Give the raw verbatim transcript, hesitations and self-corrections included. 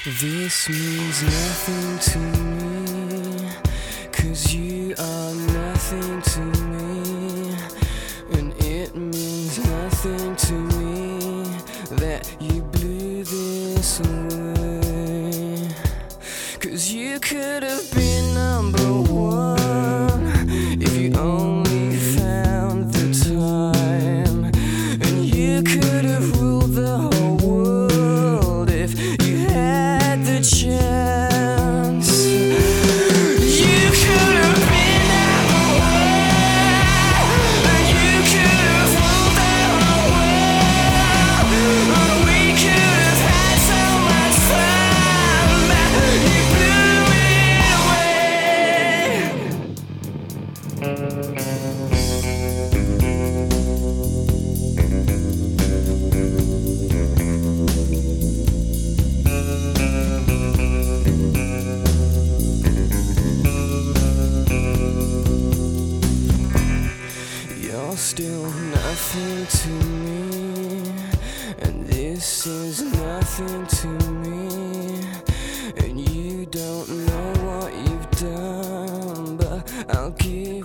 This means nothing to me, 'cause you are nothing to me. And it means nothing to me that you blew this away. 'Cause you could have been number one if you only found the time. And you could have ruled the whole world if you had the chance. You could have been number one, and you could have ruled the whole world. We could have had so much fun, but you blew it away. You're still nothing to me, and this is nothing to me. And you don't know what you've done, but I'll give